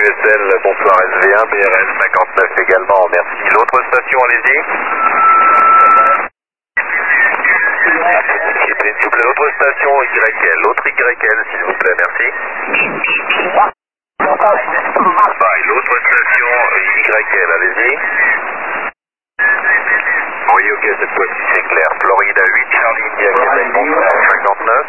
QSL, bonsoir SV1, BRL 59 également, merci. L'autre station, allez-y. S'il vous plaît, l'autre station, YL, l'autre YL, s'il vous plaît, merci. Bye, l'autre station, YL, allez-y. Oui, ok, cette fois-ci c'est clair. Floride à 8, Charlie India, Québec, bonsoir, 59.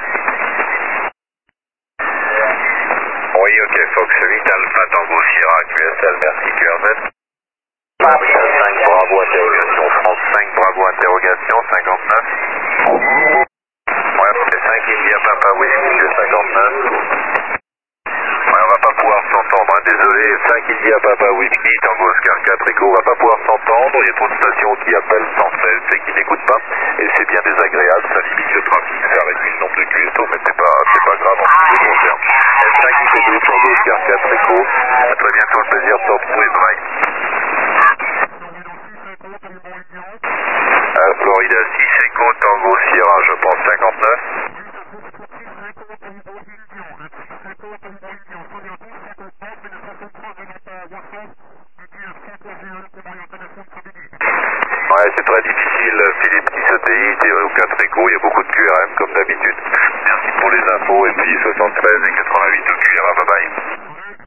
Oui, ok, Fox 8, Alpha, Tango, Sierra, QSL, merci, QRZ. 5, bravo, interrogation, France 5, bravo, interrogation, 59. Ouais, c'est 5, India, Papa, Whisky, 59. Ouais, on va pas pouvoir s'entendre, hein, désolé, 5 India, Papa, Whisky, Tango, Oscar 4, Echo, on va pas pouvoir s'entendre, il y a trop de stations qui appellent sans cesse et qui n'écoutent pas, et c'est bien désagréable, ça limite le trafic, ça réduit le nombre de QSO, mais c'est pas grave, en ce qui nous concerne. 5 IC2, Tango, Oscar 4, Echo, à très bientôt, le plaisir de te retrouver, bye. Florida 6, Echo, Tango, Sierra, je pense 59. Ouais, c'est très difficile, Philippe 17 TI, au 4 Echo, il y a beaucoup de QRM comme d'habitude. Merci pour les infos, et puis 73 et 88.